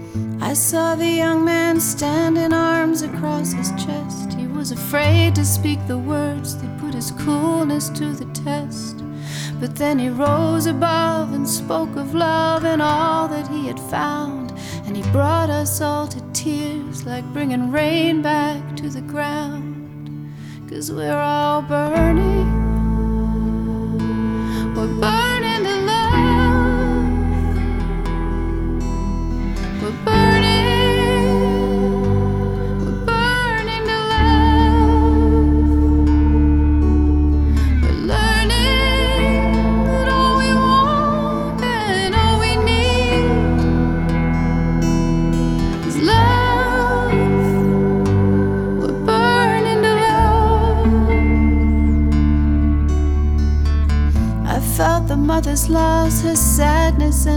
I saw the young man standing, arms across his chest. He was afraid to speak the words that put his coolness to the test. But then he rose above and spoke of love and all that he had found. And he brought us all to tears, like bringing rain back to the ground. 'Cause we're all burning, we're burning to love. We're burning to love. We're learning that all we want and all we need is love. We're burning to love. I felt the mother's loss, her sadness, and